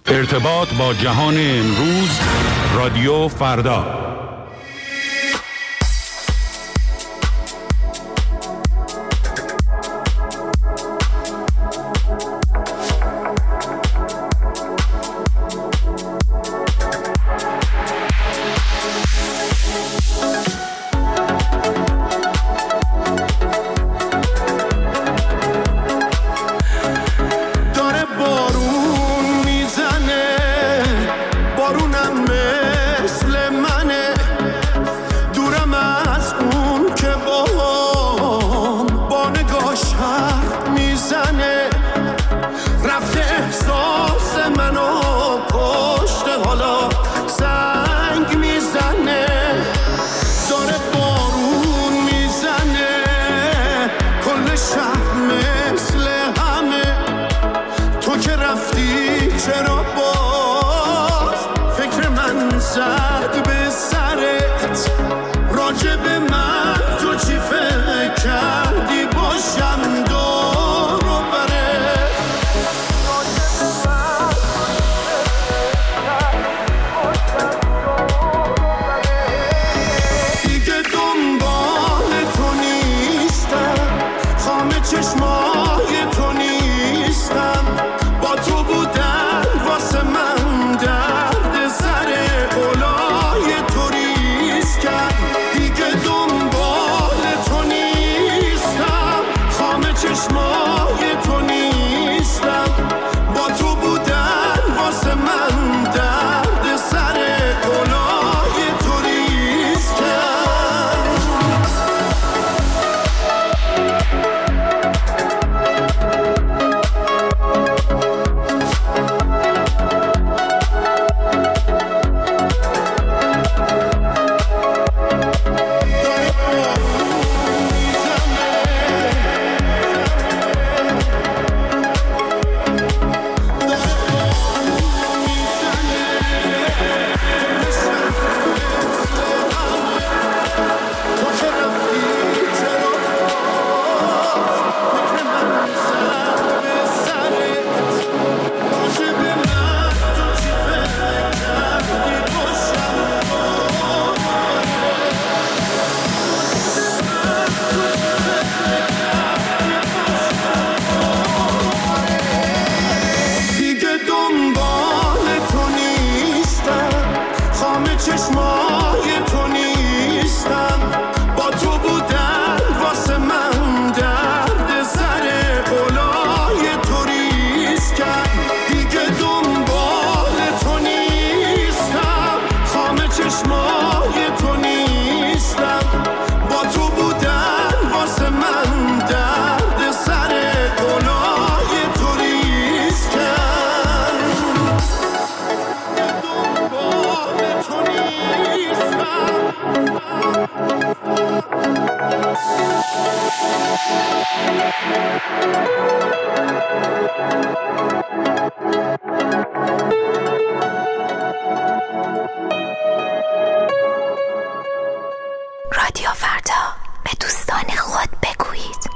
ارتباط با جهان امروز، رادیو فردا. رادیو فردا، به دوستان خود بگویید.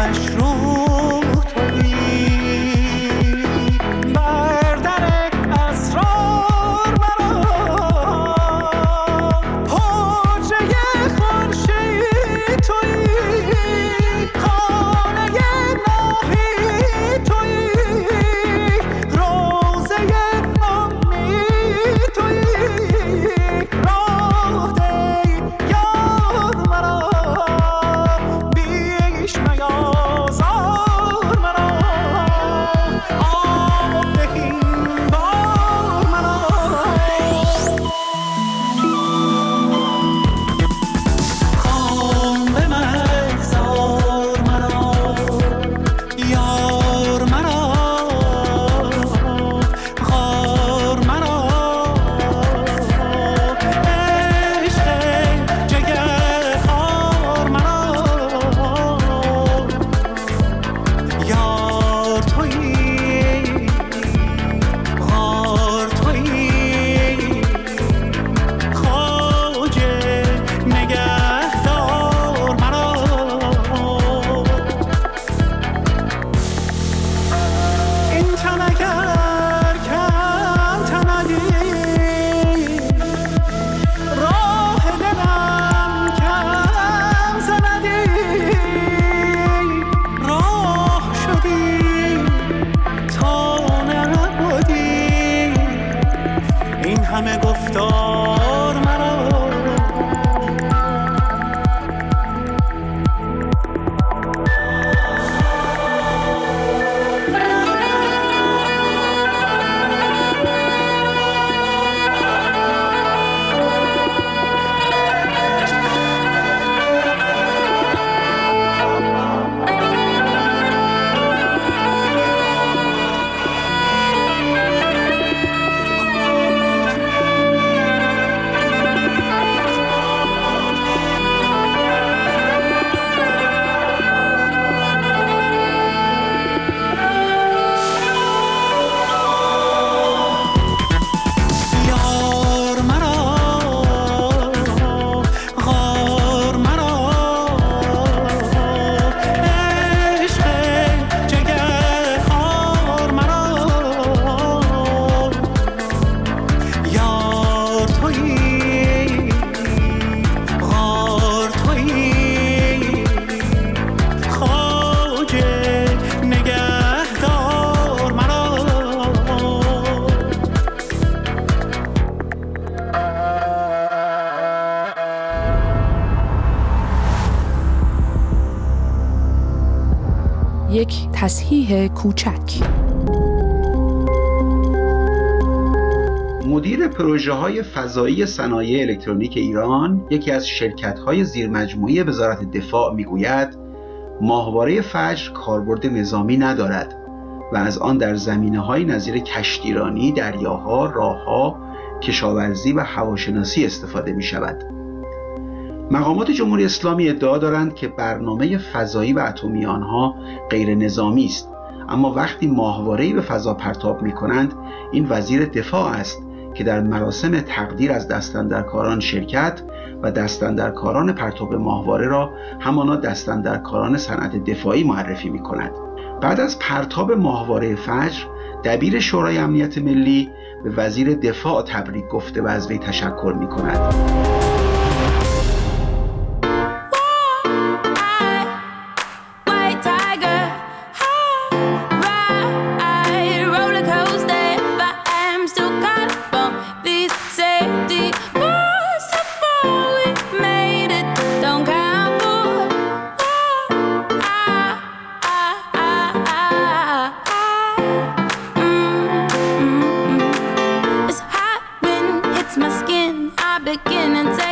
یک تصحیح کوچک. مدیر پروژه‌های فضایی صنایع الکترونیک ایران، یکی از شرکت‌های زیرمجموعه وزارت دفاع می‌گوید ماهواره فجر کاربرد نظامی ندارد و از آن در زمینه‌های نظیر کشتیرانی، دریاها، راه‌ها، کشاورزی و هواشناسی استفاده می‌شود. مقامات جمهوری اسلامی ادعا دارند که برنامه فضایی و اتمی آنها غیر نظامی است، اما وقتی ماهواره‌ای به فضا پرتاب می‌کنند این وزیر دفاع است که در مراسم تقدیر از دستاندرکاران شرکت و دستاندرکاران پرتاب ماهواره را همانا دستاندرکاران صنعت دفاعی معرفی می‌کند. بعد از پرتاب ماهواره فجر، دبیر شورای امنیت ملی به وزیر دفاع تبریک گفته و از وی تشکر می‌کند. My skin, I begin and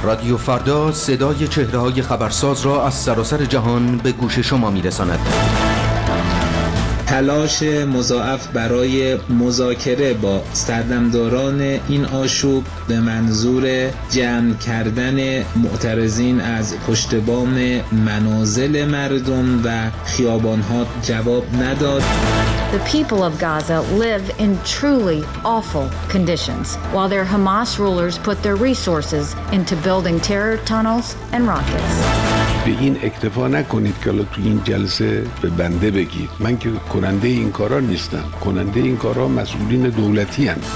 رادیو فردا صدای چهره‌های خبرساز را از سراسر جهان به گوش شما می‌رساند. تلاش مضاعف برای مذاکره با سردمداران این آشوب به منظور جمع کردن معترضین از پشت بام منازل مردم و خیابان‌ها جواب نداد. The people of Gaza live in truly awful conditions, while their Hamas rulers put their resources into building terror tunnels and rockets. به این اکتفا نکنید که تو این جلسه به بنده بگید. من که کننده این کارا نیستم. کننده این کارا مسئولین دولتی هستند.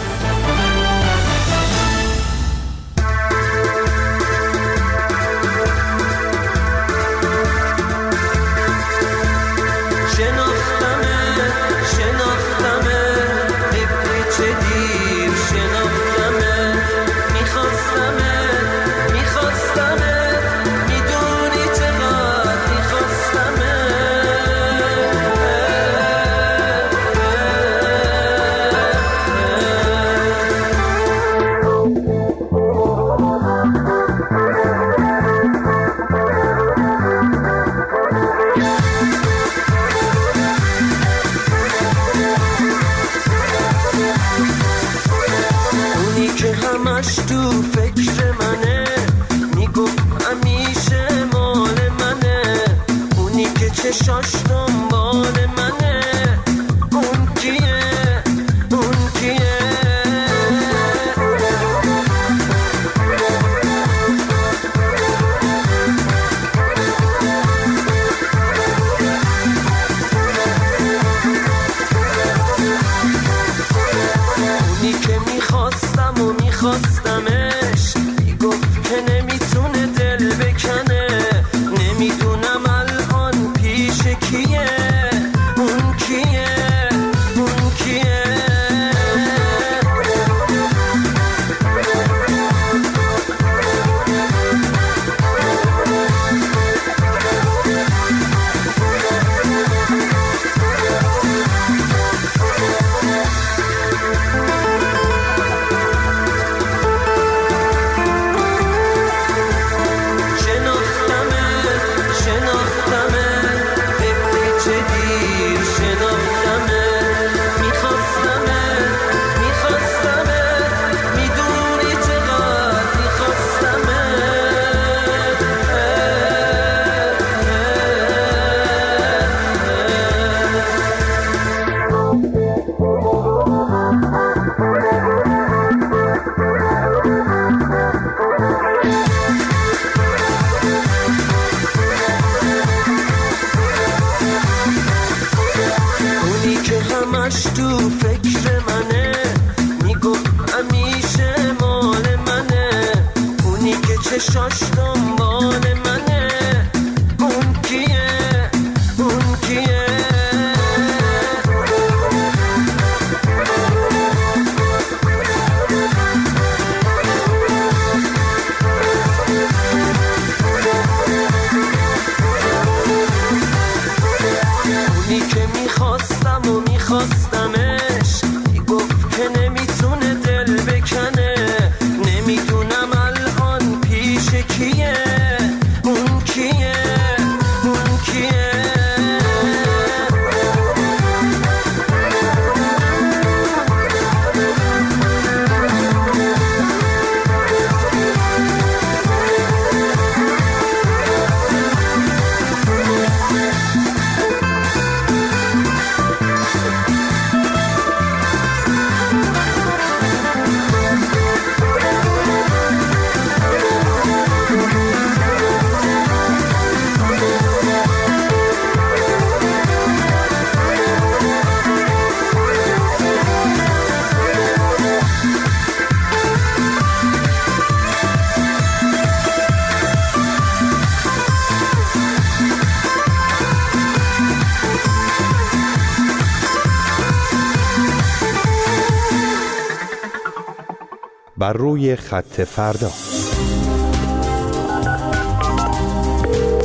بر روی خط فردا.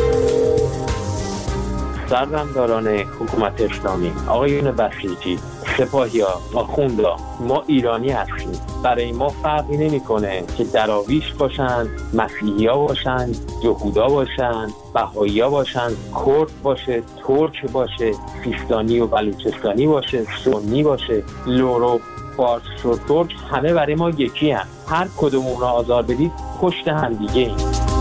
سردمداران حکومت اسلامی آقایون بسیجی سپاهیا، آخوندا، ما ایرانی هستیم. برای ما فرقی نمی‌کنه که دراویش باشن، مسیحی‌ها باشن، یهودا باشن، بهائی‌ها باشن، کرد باشه، ترک باشه، سیستانی و بلوچستانی باشه، سنی باشه، لورو، فارس و ترک، همه برای ما یکی هم. هر کدوم اون را آزار بدید پشت هم دیگه ایم.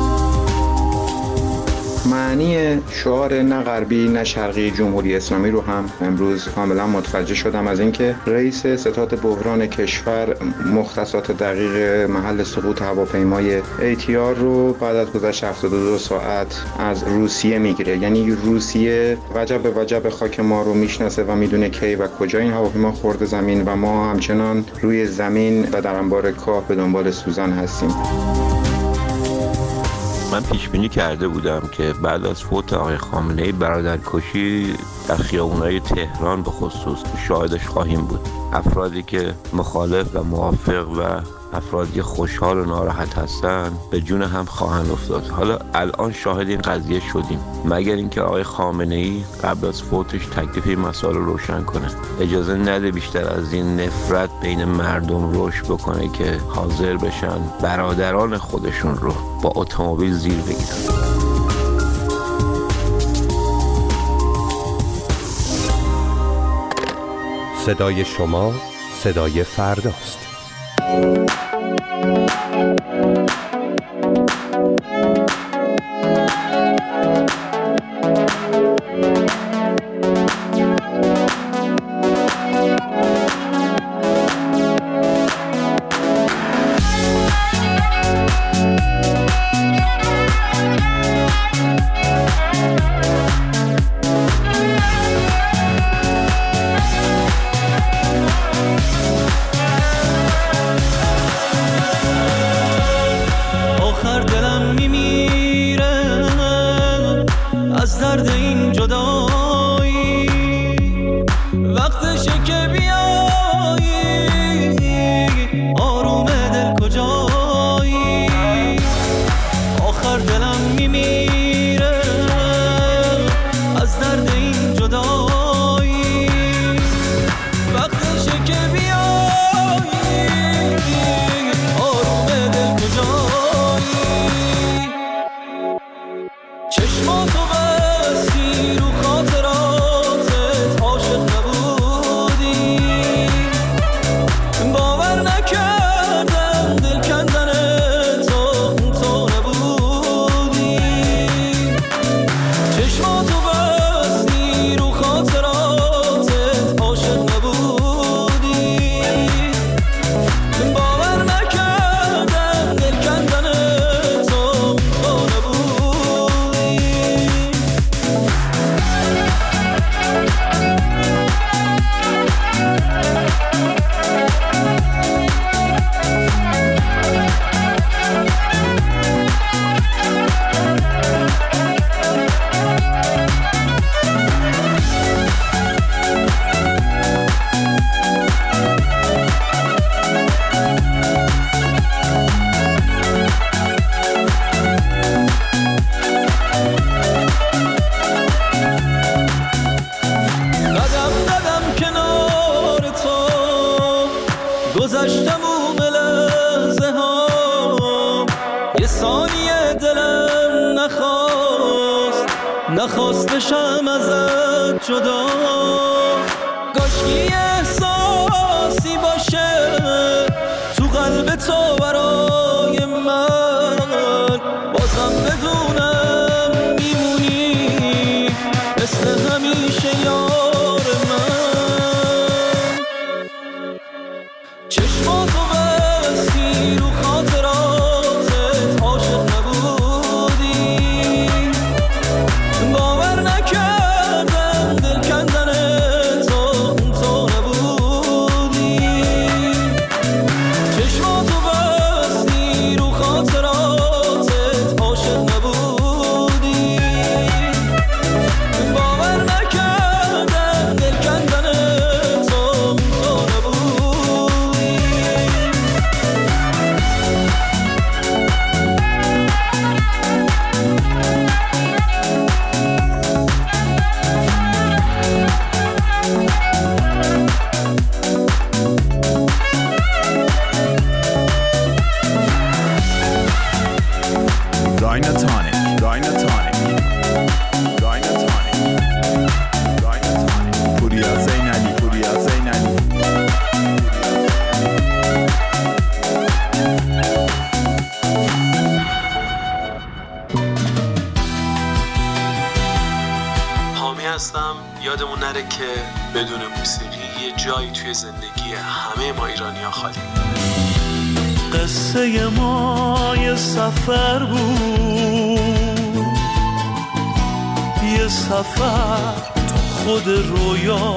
معنی شعار نه غربی نه شرقی جمهوری اسلامی رو هم امروز کاملا متوجه شدم، از اینکه رئیس ستاد بحران کشور مختصات دقیق محل سقوط هواپیمای ATR رو بعد از گذشت 72 ساعت از روسیه میگیره. یعنی روسیه وجب به وجب خاک ما رو میشناسه و میدونه کی و کجا این هواپیما خورده زمین و ما همچنان روی زمین و در انبار کاه به دنبال سوزن هستیم. من پیش بینی کرده بودم که بعد از فوت آقای خامنه‌ای برادرکشی در خیابون‌های تهران به خصوص شاهدش خواهیم بود. افرادی که مخالف و موافق و افرادی خوشحال و ناراحت هستن به جون هم خواهند افتاد. حالا الان شاهد این قضیه شدیم، مگر اینکه آقای خامنه‌ای قبل از فوتش تکلیف این مسائل رو روشن کنه. اجازه نده بیشتر از این نفرت بین مردم رشد بکنه که حاضر بشن برادران خودشون رو با اتومبیل زیر بگیرن. صدای شما صدای فرداست. نخواستشم ازت جدا، کاشکی احساسی باشه تو قلب تو برای من، بازم بدونم میمونی مثل همیشه یار من. چشماتو بستی رو خاطراتت عاشق نبودی، باور نکردم دل کندن تو نبودی. چشماتو بستی رو خاطراتت عاشق نبودی، Dynatonic. پوریا زینالی. حامی هستم. یادمون نره که بدون موسیقی یه جایی توی زندگی همه ما ایرانی‌ها خالی. قصه ما یه سفر بود، یه سفر تو خود رویا.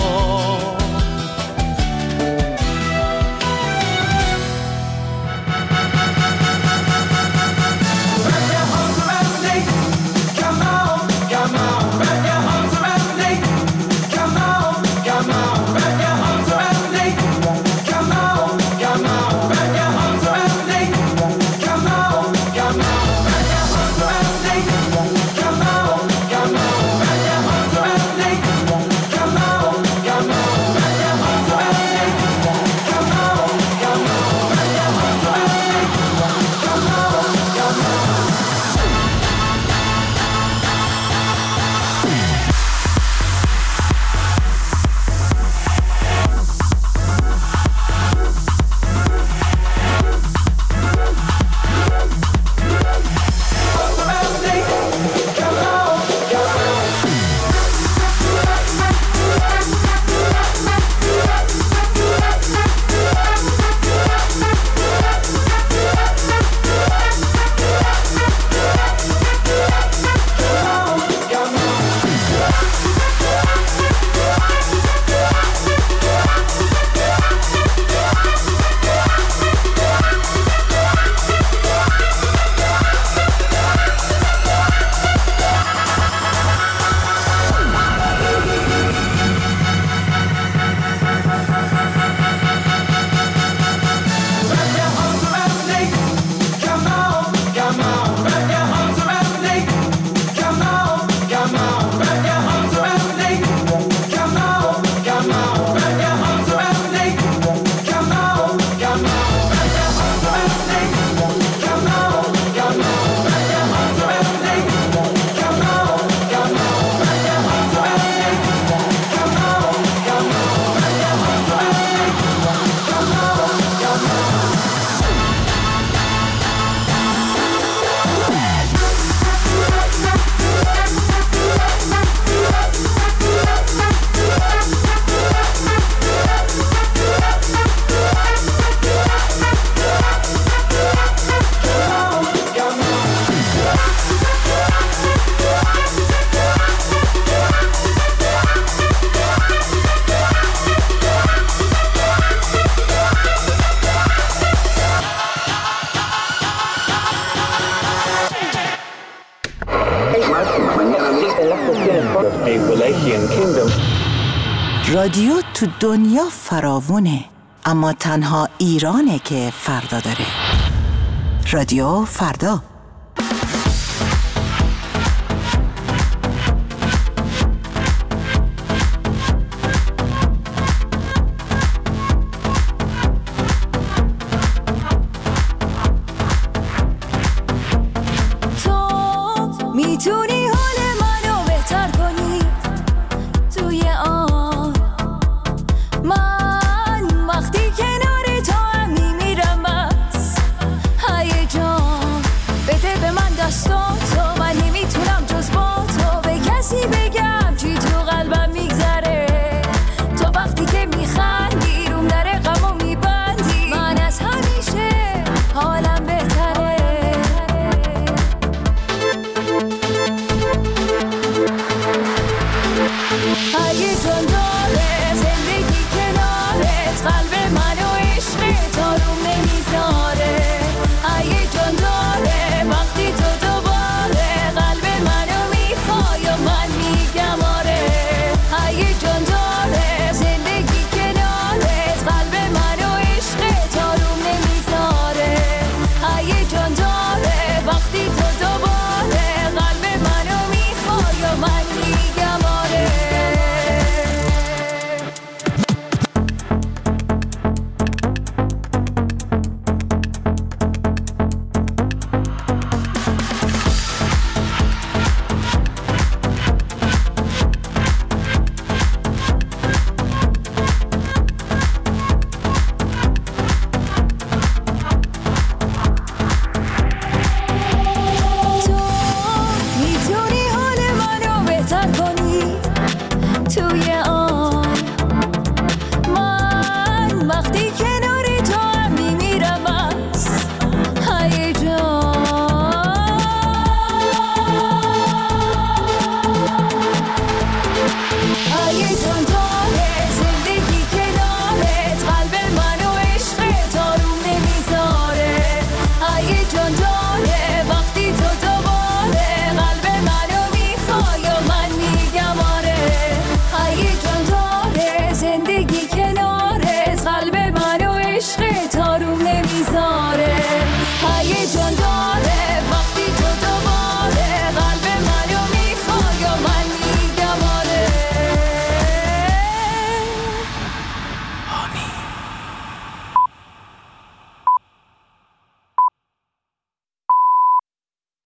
رادیو تو دنیا فراوونه، اما تنها ایرانه که فردا داره. رادیو فردا. تو میتونی